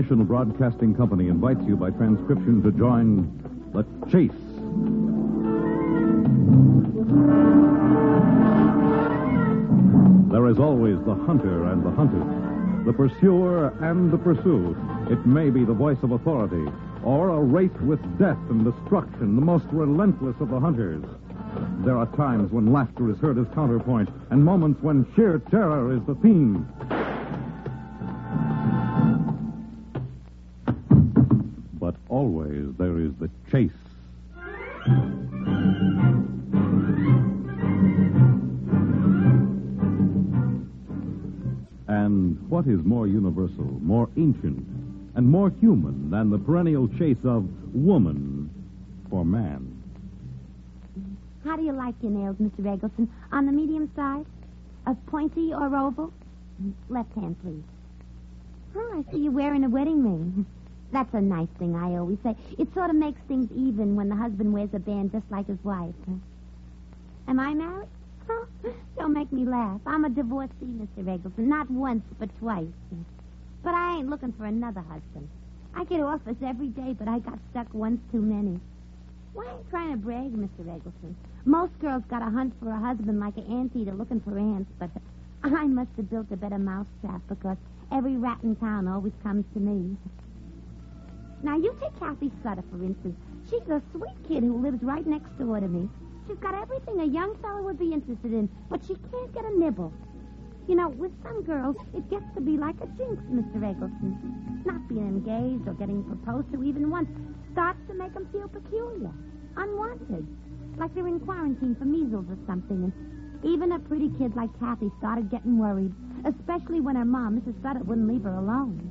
National Broadcasting Company invites you by transcription to join The Chase. There is always the hunter and the hunted, the pursuer and the pursued. It may be the voice of authority, or a race with death and destruction, the most relentless of the hunters. There are times when laughter is heard as counterpoint, and moments when sheer terror is the theme. But always there is the chase. And what is more universal, more ancient, and more human than the perennial chase of woman for man? How do you like your nails, Mr. Eggleston? On the medium side? A pointy or oval? Left hand, please. Oh, I see you're wearing a wedding ring. That's a nice thing, I always say. It sort of makes things even when the husband wears a band just like his wife. Am I married? Oh, don't make me laugh. I'm a divorcee, Mr. Eggleston. Not once, but twice. But I ain't looking for another husband. I get offers every day, but I got stuck once too many. Why are you trying to brag, Mr. Eggleston? Most girls got to hunt for a husband like an anteater looking for ants, but I must have built a better mousetrap because every rat in town always comes to me. Now, you take Kathy Sutter, for instance. She's a sweet kid who lives right next door to me. She's got everything a young fellow would be interested in, but she can't get a nibble. You know, with some girls, it gets to be like a jinx, Mr. Eggleston. Not being engaged or getting proposed to even once starts to make them feel peculiar, unwanted, like they're in quarantine for measles or something. And even a pretty kid like Kathy started getting worried, especially when her mom, Mrs. Sutter, wouldn't leave her alone.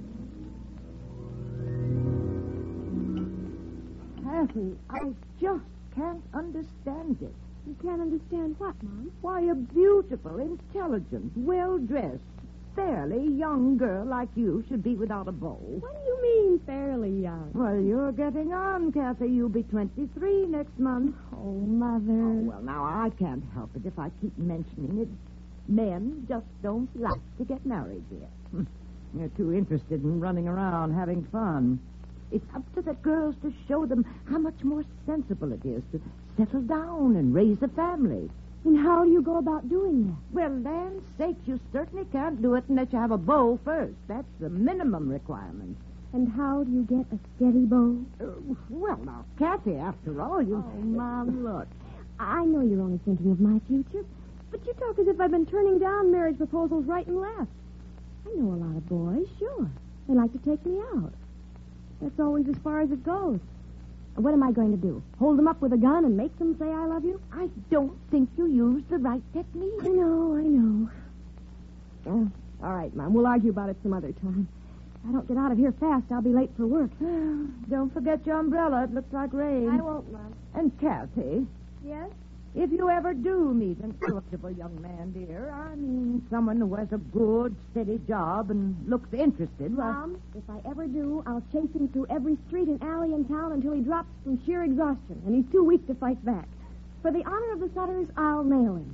Kathy, I just can't understand it. You can't understand what, Mom? Why, a beautiful, intelligent, well-dressed, fairly young girl like you should be without a beau. What do you mean, fairly young? Well, you're getting on, Kathy. You'll be 23 next month. Oh, Mother. Oh, well, now, I can't help it if I keep mentioning it. Men just don't like to get married, dear. They're too interested in running around having fun. It's up to the girls to show them how much more sensible it is to settle down and raise a family. And how do you go about doing that? Well, land's sakes, you certainly can't do it unless you have a beau first. That's the minimum requirement. And how do you get a steady beau? Well, now, Kathy, after all, you... Oh, Mom, look. I know you're only thinking of my future, but you talk as if I've been turning down marriage proposals right and left. I know a lot of boys, sure. They like to take me out. That's always as far as it goes. What am I going to do? Hold them up with a gun and make them say I love you? I don't think you used the right technique. I know. Oh, all right, Mom. We'll argue about it some other time. If I don't get out of here fast, I'll be late for work. Don't forget your umbrella. It looks like rain. I won't, Mom. And Kathy. Yes? If you ever do meet an eligible young man, dear, I mean someone who has a good, steady job and looks interested, well... Mom, if I ever do, I'll chase him through every street and alley in town until he drops from sheer exhaustion, and he's too weak to fight back. For the honor of the Sutters, I'll nail him.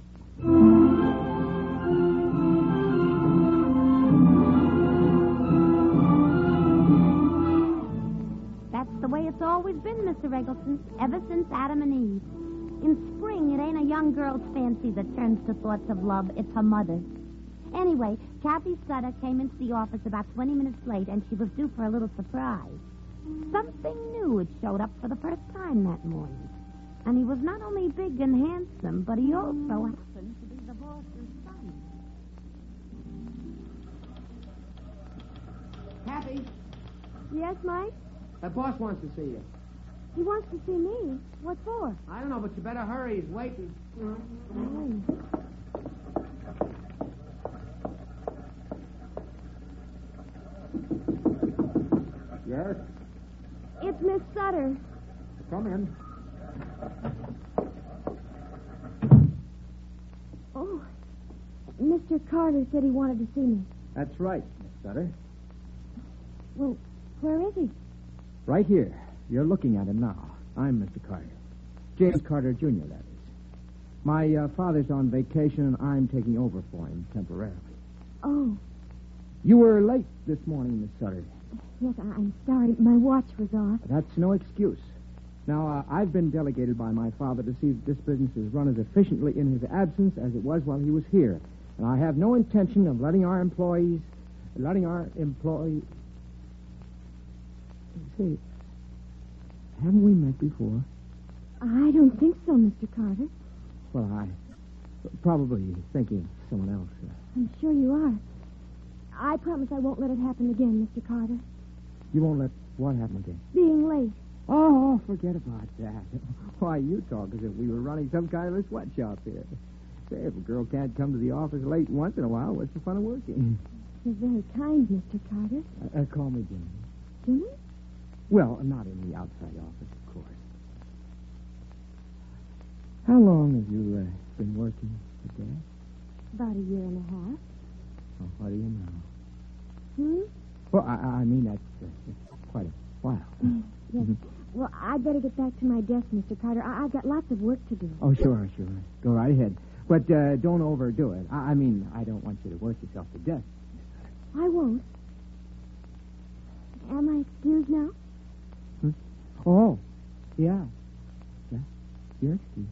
That's the way it's always been, Mr. Eggleston, ever since Adam and Eve. In spring, it ain't a young girl's fancy that turns to thoughts of love. It's her mother's. Anyway, Kathy Sutter came into the office about 20 minutes late, and she was due for a little surprise. Something new had showed up for the first time that morning. And he was not only big and handsome, but he also happened to be the boss's son. Kathy, Yes, Mike? the boss wants to see you. He wants to see me. What for? I don't know, but you better hurry. He's waiting. Yes? It's Miss Sutter. Come in. Oh, Mr. Carter said he wanted to see me. That's right, Miss Sutter. Well, where is he? Right here. You're looking at him now. I'm Mr. Carter. James Carter, Jr., that is. My father's on vacation, and I'm taking over for him temporarily. Oh. You were late this morning, Miss Sutter. Yes, I'm sorry. My watch was off. That's no excuse. Now, I've been delegated by my father to see that this business is run as efficiently in his absence as it was while he was here. And I have no intention of letting our employees... Say, haven't we met before? I don't think so, Mr. Carter. Well, I... Probably thinking of someone else. I'm sure you are. I promise I won't let it happen again, Mr. Carter. You won't let what happen again? Being late. Oh, forget about that. Why, you talk as if we were running some kind of a sweatshop here. Say, if a girl can't come to the office late once in a while, what's the fun of working? You're very kind, Mr. Carter. Call me Jimmy. Jimmy? Well, not in the outside office, of course. How long have you been working for Dad? About a year and a half. Oh, what do you know? Hmm? Well, I mean, that's quite a while. Yes. Well, I'd better get back to my desk, Mr. Carter. I've got lots of work to do. Oh, sure. Go right ahead. But don't overdo it. I mean, I don't want you to work yourself to death. I won't. Am I excused now? Oh, yeah. You're excused.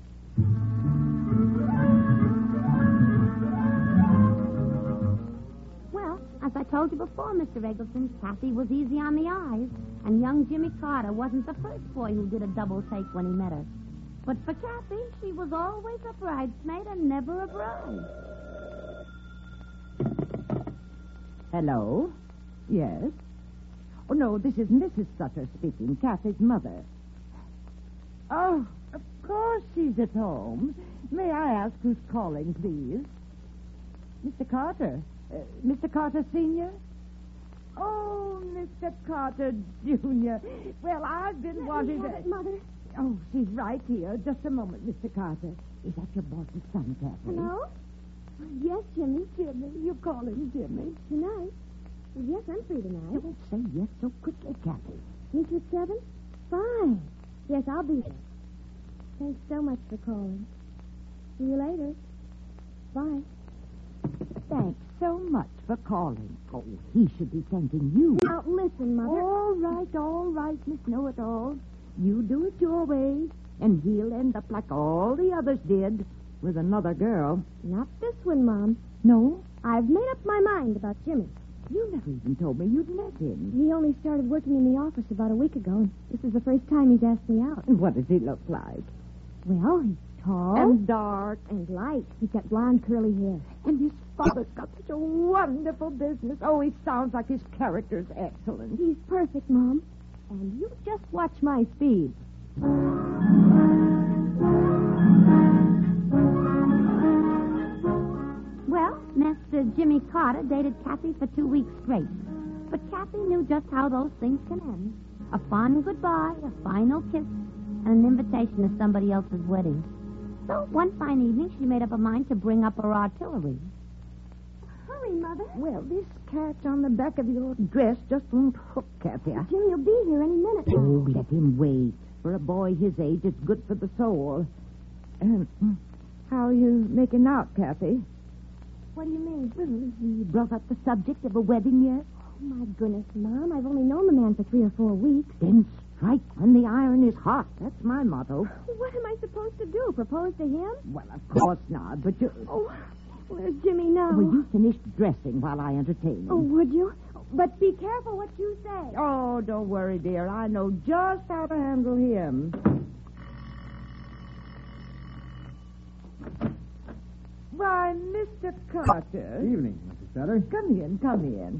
Well, as I told you before, Mr. Eggleston, Kathy was easy on the eyes. And young Jimmy Carter wasn't the first boy who did a double take when he met her. But for Kathy, she was always a bridesmaid and never a bride. Hello? Yes? Oh, no, this is Mrs. Sutter speaking, Kathy's mother. Oh, of course she's at home. May I ask who's calling, please? Mr. Carter. Mr. Carter Sr.? Oh, Mr. Carter Jr. Well, I've been wanting to... Mother. Oh, she's right here. Just a moment, Mr. Carter. Is that your boss's son, Kathy? Hello? Yes, Jimmy. Jimmy, you call him Jimmy. Tonight? Yes, I'm free tonight. Don't say yes so quickly, Kathy. Meet you at 7? Fine. Yes, I'll be there. Thanks so much for calling. See you later. Bye. Thanks so much for calling. Oh, he should be thanking you. Now, listen, Mother. All right, Miss Know-It-All. You do it your way, and he'll end up like all the others did, with another girl. Not this one, Mom. No? I've made up my mind about Jimmy. You never even told me you'd met him. He only started working in the office about a week ago, and this is the first time he's asked me out. And what does he look like? Well, he's tall. And dark. And light. He's got blonde, curly hair. And his father's got such a wonderful business. Oh, he sounds like his character's excellent. He's perfect, Mom. And you just watch my speed. Well, Mr. Jimmy Carter dated Kathy for 2 weeks straight. But Kathy knew just how those things can end. A fond goodbye, a final kiss, and an invitation to somebody else's wedding. So one fine evening, she made up her mind to bring up her artillery. Hurry, Mother. Well, this catch on the back of your dress just won't hook, Kathy. Jimmy will be here any minute. Oh, let him wait. For a boy his age, it's good for the soul. How are you making out, Kathy? What do you mean? Well, he brought up the subject of a wedding yet? Oh, my goodness, Mom. I've only known the man for 3 or 4 weeks. Then strike when the iron is hot. That's my motto. What am I supposed to do? Propose to him? Well, of course not, but you... Oh, where's Jimmy now? Will you finish dressing while I entertain him? Oh, would you? But be careful what you say. Oh, don't worry, dear. I know just how to handle him. Why, Mr. Carter. Evening, Mrs. Sutter. Come in.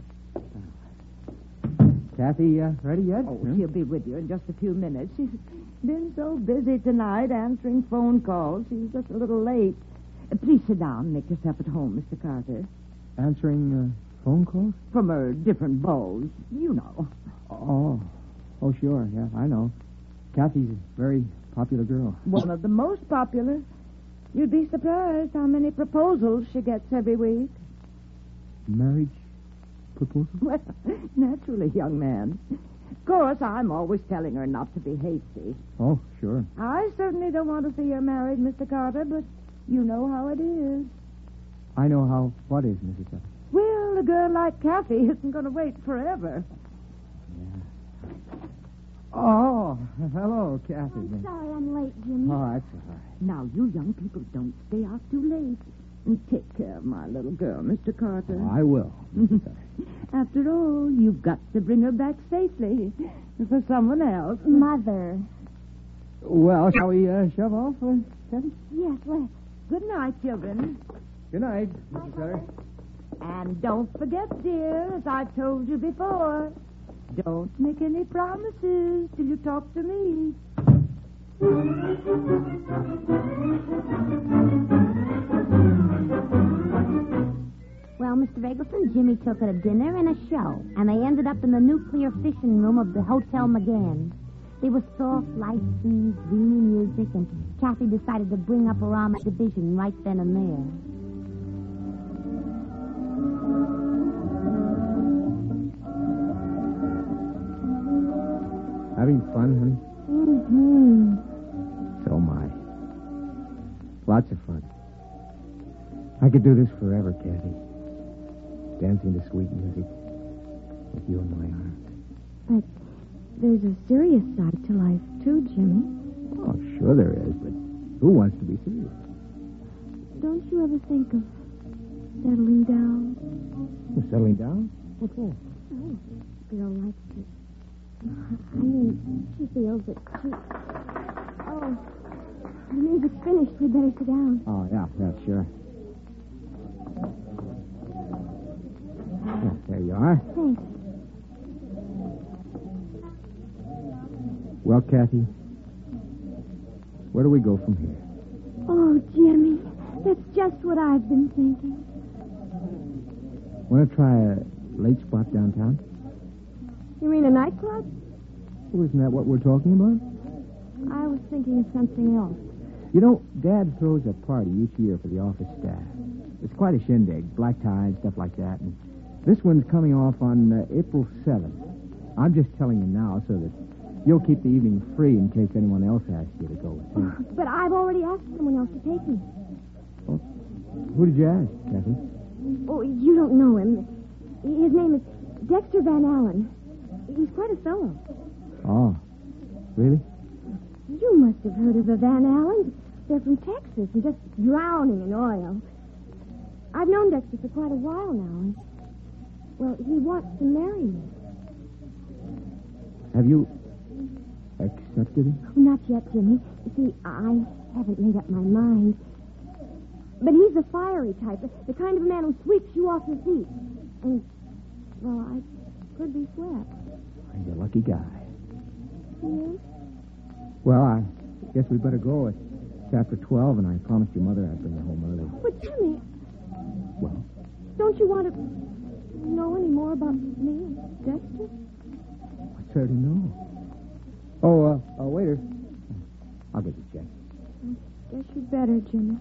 Kathy, ready yet? Oh, she'll be with you in just a few minutes. She's been so busy tonight answering phone calls. She's just a little late. Please sit down and make yourself at home, Mr. Carter. Answering phone calls? From her different beaux, you know. Oh, sure. Yeah, I know. Kathy's a very popular girl. One of the most popular. You'd be surprised how many proposals she gets every week. Marriage proposal? Well, naturally, young man. Of course, I'm always telling her not to be hasty. Oh, sure. I certainly don't want to see her married, Mr. Carter, but you know how it is. I know how. What is, Mrs. Sutter? Well, Well, a girl like Kathy isn't going to wait forever. Oh, hello, Kathy. I'm sorry I'm late, Jimmy. Oh, that's all right. Now, you young people don't stay out too late. And take care of my little girl, Mr. Carter. I will. After all, you've got to bring her back safely for someone else. Mother. Well, shall we shove off, Kathy? Yes, let's. Good night, children. Good night, Mrs. Cutter. And don't forget, dear, as I've told you before, don't make any promises till you talk to me. Well, Mr. Eggleston, Jimmy took her to dinner and a show, and they ended up in the nuclear fission room of the Hotel McGann. There was soft light scenes, dreamy music, and Kathy decided to bring up her arm division right then and there. Having fun, honey? Mm-hmm. So am I. Lots of fun. I could do this forever, Kathy. Dancing to sweet music with you in my arms. But there's a serious side to life, too, Jimmy. Oh, sure there is, but who wants to be serious? Don't you ever think of settling down? You're settling down? What for? Oh, a girl likes it. I mean, she feels that she... Oh, the music's finished. We'd better sit down. Oh, yeah, sure. Yeah, there you are. Thanks. Well, Kathy, where do we go from here? Oh, Jimmy, that's just what I've been thinking. Want to try a late spot downtown? You mean a nightclub? Well, isn't that what we're talking about? I was thinking of something else. You know, Dad throws a party each year for the office staff. It's quite a shindig, black tie and stuff like that. And this one's coming off on April 7th. I'm just telling you now so that you'll keep the evening free in case anyone else asks you to go with them. But I've already asked someone else to take me. Oh, who did you ask, Kathy? Oh, you don't know him. His name is Dexter Van Allen. He's quite a fellow. Oh, really? You must have heard of the Van Allens. They're from Texas and just drowning in oil. I've known Dexter for quite a while now. And, well, he wants to marry me. Have you accepted him? Not yet, Jimmy. You see, I haven't made up my mind. But he's a fiery type, the kind of a man who sweeps you off your feet. And, well, I could be swept. You're a lucky guy. Yes? Well, I guess we better go. It's after 12, and I promised your mother I'd bring you home early. But, Jimmy, Well, don't you want to know any more about me and Dexter? I certainly know. Oh, waiter. I'll get you check. Guess you'd better, Jimmy.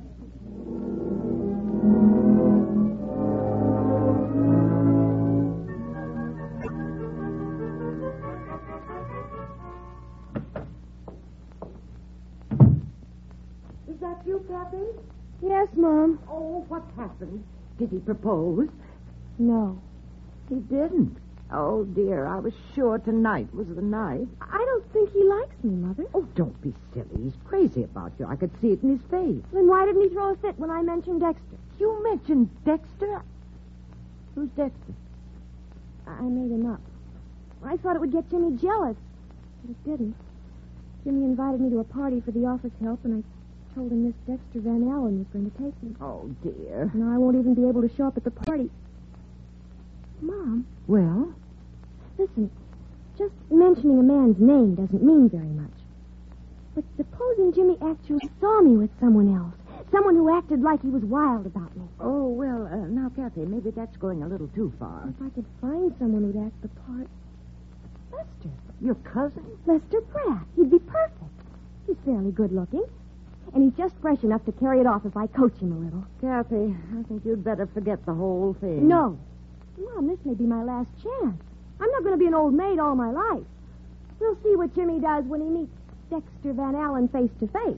Is that you, Kathy? Yes, Mom. Oh, what happened? Did he propose? No. He didn't. Oh, dear, I was sure tonight was the night. I don't think he likes me, Mother. Oh, don't be silly. He's crazy about you. I could see it in his face. Then why didn't he throw a fit when I mentioned Dexter? You mentioned Dexter? Who's Dexter? I made him up. I thought it would get Jimmy jealous, but it didn't. Jimmy invited me to a party for the office help, and I told him this Dexter Van Allen was going to take me. Oh, dear. Now I won't even be able to show up at the party. Mom, Well? listen. Just mentioning a man's name doesn't mean very much. But supposing Jimmy actually saw me with someone else. Someone who acted like he was wild about me. Oh, well, now, Kathy, maybe that's going a little too far. If I could find someone who'd act the part. Lester. Your cousin? Lester Pratt. He'd be perfect. He's fairly good looking. And he's just fresh enough to carry it off if I coach him a little. Kathy, I think you'd better forget the whole thing. No. Mom, this may be my last chance. I'm not going to be an old maid all my life. We'll see what Jimmy does when he meets Dexter Van Allen face to face.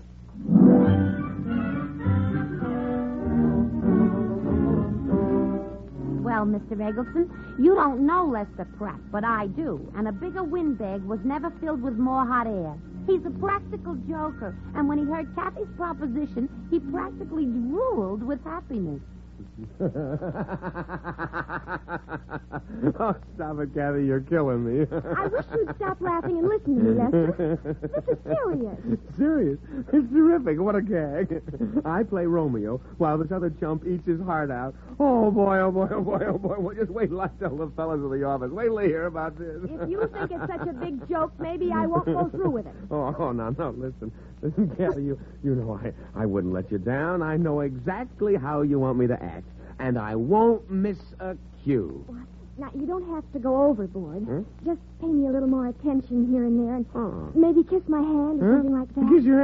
Well, Mr. Eggleston, you don't know Lester Pratt, but I do. And a bigger windbag was never filled with more hot air. He's a practical joker, and when he heard Kathy's proposition, he practically drooled with happiness. Oh, stop it, Kathy. You're killing me. I wish you'd stop laughing and listen to me, Lester. This is serious. Serious? It's terrific. What a gag. I play Romeo while this other chump eats his heart out. Oh, boy, oh, boy, oh, boy, oh, boy. Well, just wait till I tell the fellas of the office. Wait till they hear about this. If you think it's such a big joke, maybe I won't go through with it. Oh, no, listen. Listen, Kathy, you know I wouldn't let you down. I know exactly how you want me to act. And I won't miss a cue. What? Now, you don't have to go overboard. Huh? Just pay me a little more attention here and there, and maybe kiss my hand or something like that. Kiss your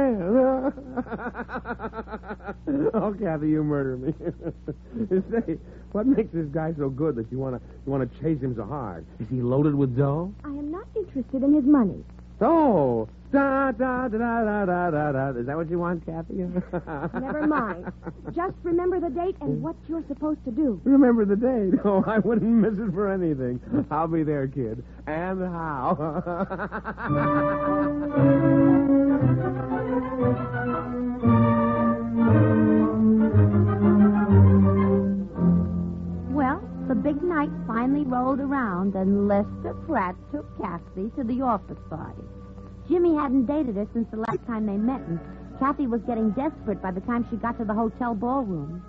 hand. Oh, Kathy, you murder me. Say, what makes this guy so good that you want to chase him so hard? Is he loaded with dough? I am not interested in his money. Oh, da da da da da da da. Is that what you want, Kathy? Never mind. Just remember the date and what you're supposed to do. Remember the date? Oh, I wouldn't miss it for anything. I'll be there, kid. And how? Well, the big night finally rolled around, and Lester Pratt took Kathy to the office party. Jimmy hadn't dated her since the last time they met, and Kathy was getting desperate by the time she got to the hotel ballroom.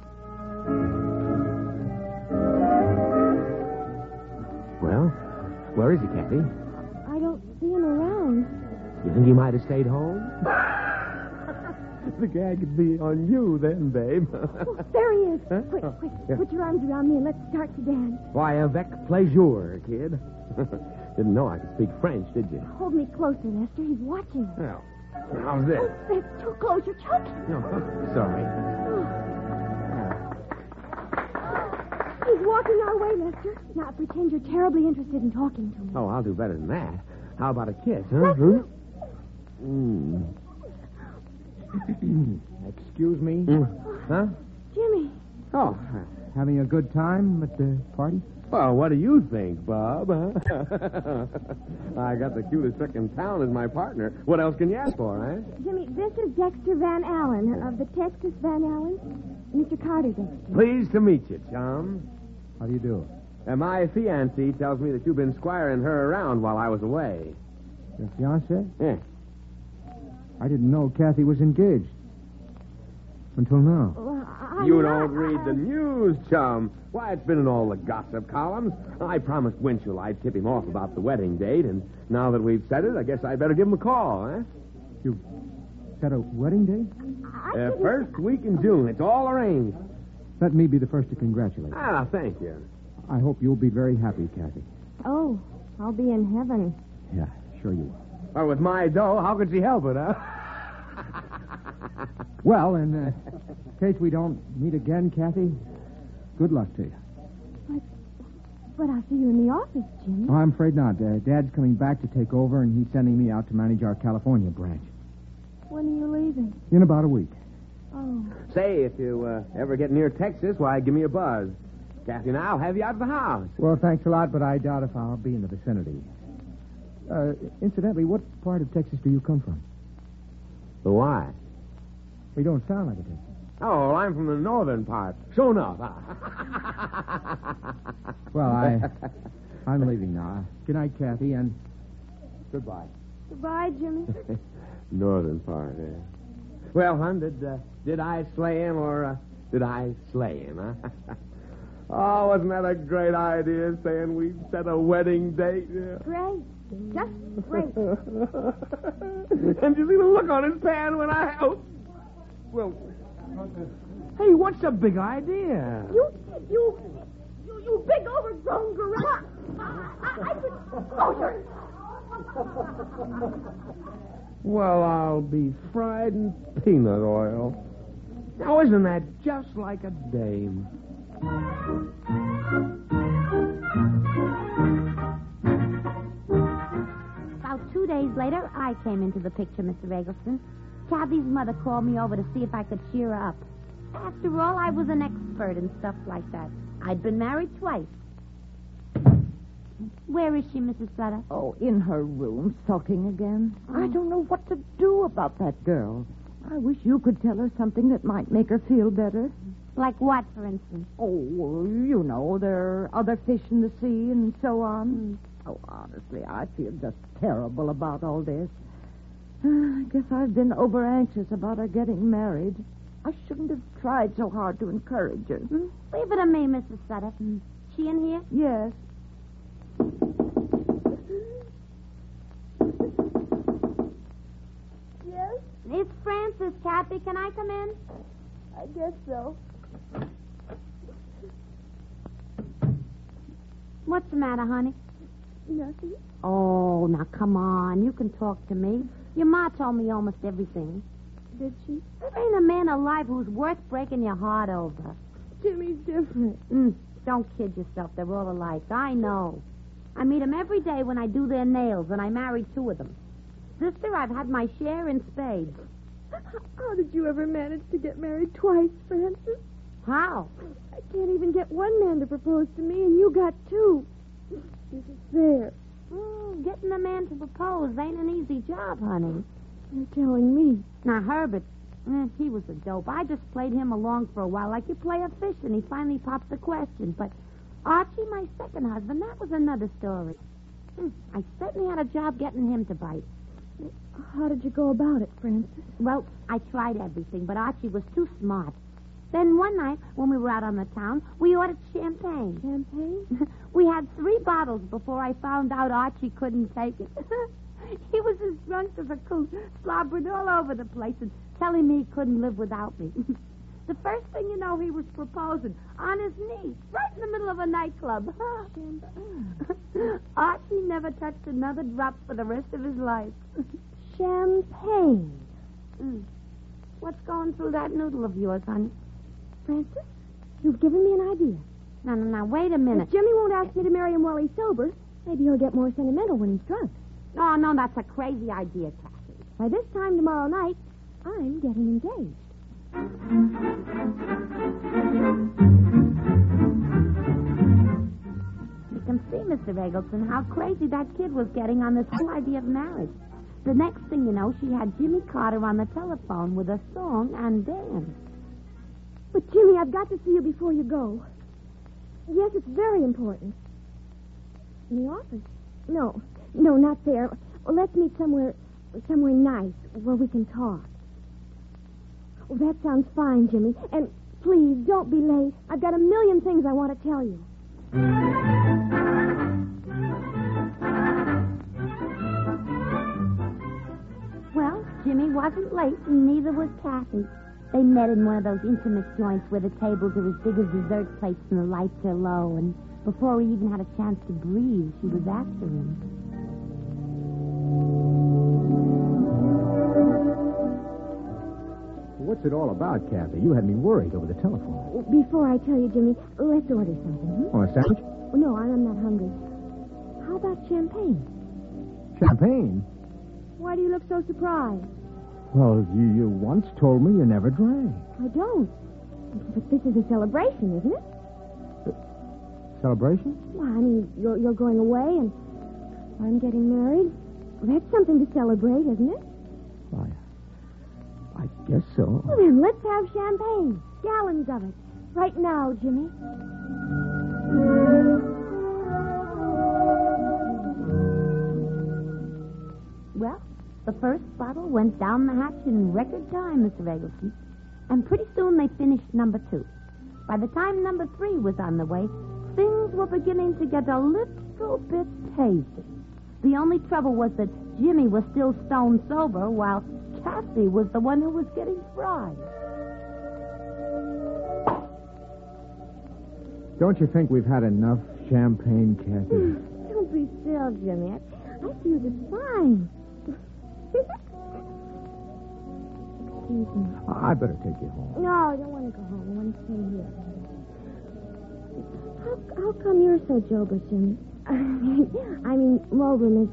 Well, where is he, Kathy? I don't see him around. You think he might have stayed home? The gag would be on you then, babe. Oh, there he is. Huh? Quick, Oh, quick. yeah. Put your arms around me and let's start to dance. Why, avec plaisir, kid. Didn't know I could speak French, did you? Hold me closer, Lester. He's watching. Well, how's this? Oh, that's too close. You're choking. No, sorry. He's walking our way, Lester. Now pretend you're terribly interested in talking to me. Oh, I'll do better than that. How about a kiss, huh? Lester. Excuse me? Huh? Jimmy. Oh, Having a good time at the party? well, what do you think, Bob? I got the cutest trick in town as my partner. What else can you ask for, eh? Jimmy, this is Dexter Van Allen of the Texas Van Allen. Mr. Carter, Dexter. Pleased to meet you, chum. How do you do? And my fiancée tells me that you've been squiring her around while I was away. Your fiancé? Yeah. I didn't know Kathy was engaged. Until now. Well, You don't read the news, chum. Why, it's been in all the gossip columns. I promised Winchell I'd tip him off about the wedding date, and now that we've said it, I guess I'd better give him a call, eh? You set a wedding date? First week in June. It's all arranged. Let me be the first to congratulate you. Ah, thank you. I hope you'll be very happy, Kathy. Oh, I'll be in heaven. Yeah, sure you will. Well, with my dough, how could she help it, huh? Well, in case we don't meet again, Kathy, good luck to you. But I'll see you in the office, Jimmy. Oh, I'm afraid not. Dad's coming back to take over, and he's sending me out to manage our California branch. When are you leaving? In about a week. Oh. Say, if you ever get near Texas, why, give me a buzz. Kathy and I'll have you out of the house. Well, thanks a lot, but I doubt if I'll be in the vicinity. Incidentally, what part of Texas do you come from? Why? We don't sound like a Texan. Oh, well, I'm from the northern part. Sure enough. Well, I'm leaving now. Good night, Kathy, and goodbye. Goodbye, Jimmy. Northern part, eh? Well, hon, did I slay him or did I slay him, huh? Oh, wasn't that a great idea, saying we'd set a wedding date? Yeah. Great. Just great. And you see the look on his pan when I... Oh, well... Hey, what's the big idea? You big overgrown gorilla. I could... Oh, sure. Well, I'll be fried in peanut oil. Now, isn't that just like a dame? About 2 days later, I came into the picture, Mr. Eggleston. Kathy's mother called me over to see if I could cheer her up. After all, I was an expert in stuff like that. I'd been married twice. Where is she, Mrs. Sutter? Oh, in her room, sulking again. I don't know what to do about that girl. I wish you could tell her something that might make her feel better. Like what, for instance? Oh, well, you know, there are other fish in the sea and so on. Oh, honestly, I feel just terrible about all this. I guess I've been over-anxious about her getting married. I shouldn't have tried so hard to encourage her. Leave it to me, Mrs. Sutter. She in here? Yes. Yes, It's Frances, Kathy. Can I come in? I guess so. What's the matter, honey? Nothing. Oh, now come on. You can talk to me. Your ma told me almost everything. Did she? There ain't a man alive who's worth breaking your heart over. Jimmy's different. Don't kid yourself. They're all alike. I know. I meet 'em every day when I do their nails, and I married 2 of them. Sister, I've had my share in spades. How did you ever manage to get married twice, Francis? How? I can't even get one man to propose to me, and you got 2. Isn't fair. Getting a man to propose ain't an easy job, honey. You're telling me. Now, Herbert, he was a dope. I just played him along for a while like you play a fish, and he finally popped the question. But Archie, my second husband, that was another story. I certainly had a job getting him to bite. How did you go about it, Francis? Well, I tried everything, but Archie was too smart. Then one night, when we were out on the town, we ordered champagne. Champagne? We had 3 bottles before I found out Archie couldn't take it. He was as drunk as a coot, slobbering all over the place and telling me he couldn't live without me. The first thing you know, he was proposing on his knees, right in the middle of a nightclub. Archie never touched another drop for the rest of his life. Champagne. What's going through that noodle of yours, honey? Francis, you've given me an idea. Now, wait a minute. If Jimmy won't ask me to marry him while he's sober, maybe he'll get more sentimental when he's drunk. Oh, no, that's a crazy idea, Kathy. By this time tomorrow night, I'm getting engaged. You can see, Mr. Eggleston, how crazy that kid was getting on this whole idea of marriage. The next thing you know, she had Jimmy Carter on the telephone with a song and dance. But, Jimmy, I've got to see you before you go. Yes, it's very important. In the office? No, not there. Well, let's meet somewhere nice where we can talk. Oh, that sounds fine, Jimmy. And please, don't be late. I've got a million things I want to tell you. Well, Jimmy wasn't late, and neither was Kathy. They met in one of those intimate joints where the tables are as big as dessert plates and the lights are low. And before he even had a chance to breathe, she was after him. What's it all about, Kathy? You had me worried over the telephone. Before I tell you, Jimmy, let's order something. Oh, a sandwich? Oh, no, I'm not hungry. How about champagne? Champagne? Why do you look so surprised? Well, you once told me you never drank. I don't. But this is a celebration, isn't it? Celebration? Well, I mean, you're going away and I'm getting married. Well, that's something to celebrate, isn't it? Why, I guess so. Well, then, let's have champagne. Gallons of it. Right now, Jimmy. Well, the first bottle went down the hatch in record time, Mr. Eggleston. And pretty soon they finished number 2. By the time number 3 was on the way, things were beginning to get a little bit hazy. The only trouble was that Jimmy was still stone sober, while Kathy was the one who was getting fried. Don't you think we've had enough champagne, Kathy? Don't be still, Jimmy. I feel just fine. Excuse me. I better take you home. No, I don't want to go home. I want to stay here. How come you're so jobless, Jimmy? I mean, Mulgrew is...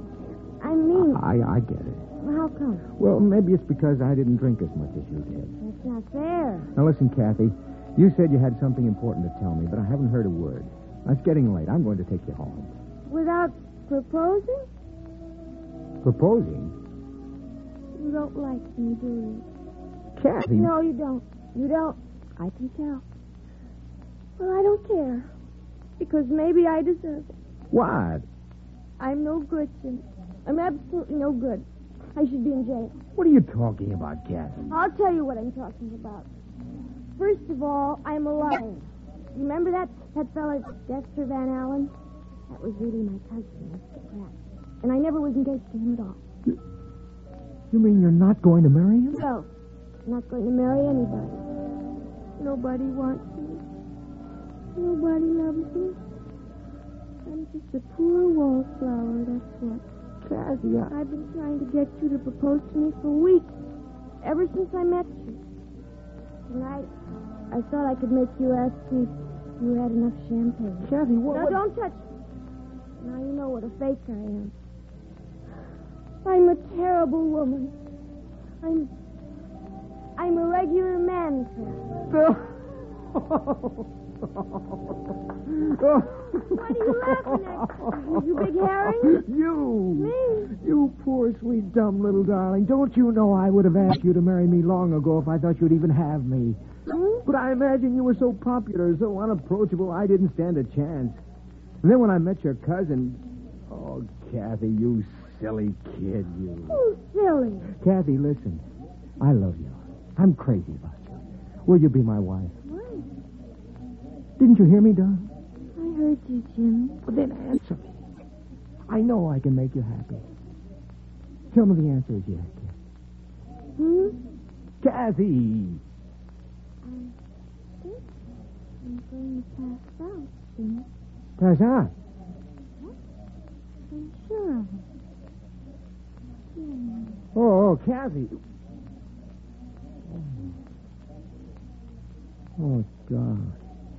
I get it. How come? Well, maybe it's because I didn't drink as much as you did. That's not fair. Now, listen, Kathy. You said you had something important to tell me, but I haven't heard a word. It's getting late. I'm going to take you home. Without proposing? Proposing? You don't like me, do you? Kathy. No, you don't. You don't. I can tell. Well, I don't care. Because maybe I deserve it. What? I'm no good, Jim. I'm absolutely no good. I should be in jail. What are you talking about, Kathy? I'll tell you what I'm talking about. First of all, I'm a liar. You remember that fellow, Dexter Van Allen? That was really my cousin, Mr. Pratt. And I never was engaged to him at all. You mean you're not going to marry him? No. I'm not going to marry anybody. Nobody wants me. Nobody loves me. I'm just a poor wallflower, that's what. Kathy, I've been trying to get you to propose to me for weeks. Ever since I met you. Tonight, I thought I could make you ask me if you had enough champagne. Kathy, what? Now, don't touch me. Now you know what a fake I am. I'm a terrible woman. I'm a regular man trap. What are you laughing at? You big herring? You. Me? You poor, sweet, dumb little darling. Don't you know I would have asked you to marry me long ago if I thought you'd even have me? But I imagine you were so popular, so unapproachable, I didn't stand a chance. And then when I met your cousin... Oh, Kathy, you silly kid, you. Oh, silly. Kathy, listen. I love you. I'm crazy about you. Will you be my wife? What? Didn't you hear me, darling? I heard you, Jim. Well, then answer me. I know I can make you happy. Tell me the answer is yes, kid. Kathy! I think I'm going to pass out, Jim. Pass out? I'm sure of it. Yeah. Oh, Kathy. Oh, God.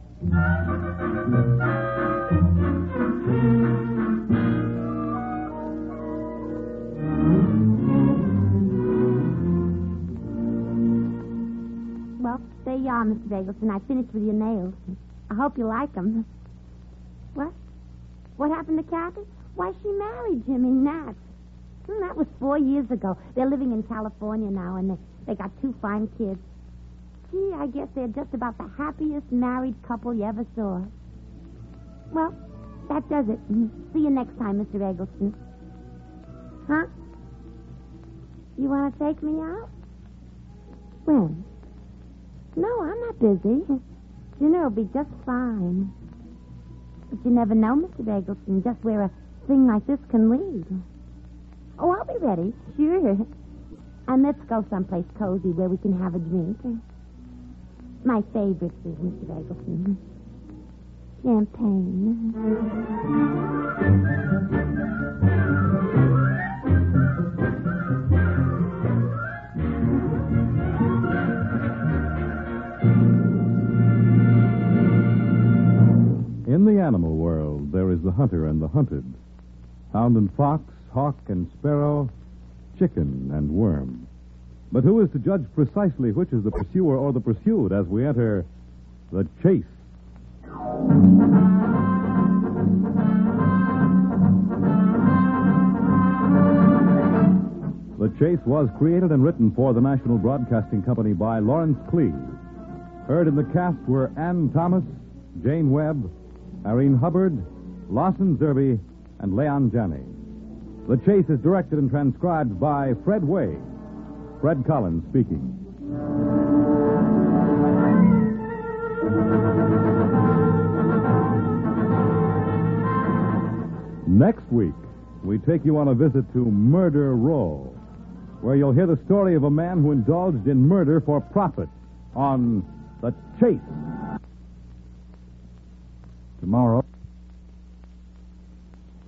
Well, there you are, Mr. Eggleston. I finished with your nails. I hope you like them. What? What happened to Kathy? Why, she married Jimmy Nats. That was 4 years ago. They're living in California now, and they got 2 fine kids. Gee, I guess they're just about the happiest married couple you ever saw. Well, that does it. See you next time, Mr. Eggleston. Huh? You want to take me out? When? No, I'm not busy. Dinner'll be just fine. But you never know, Mr. Eggleston, just where a thing like this can lead. Oh, I'll be ready. Sure. And let's go someplace cozy where we can have a drink. My favorite is Mr. Eggleston. Champagne. In the animal world, there is the hunter and the hunted. Hound and fox, hawk and sparrow, chicken and worm. But who is to judge precisely which is the pursuer or the pursued as we enter the chase? The Chase was created and written for the National Broadcasting Company by Lawrence Cleave. Heard in the cast were Ann Thomas, Jane Webb, Irene Hubbard, Lawson Zerby, and Leon Janney. The Chase is directed and transcribed by Fred Way. Fred Collins speaking. Next week, we take you on a visit to Murder Row, where you'll hear the story of a man who indulged in murder for profit on The Chase. Tomorrow.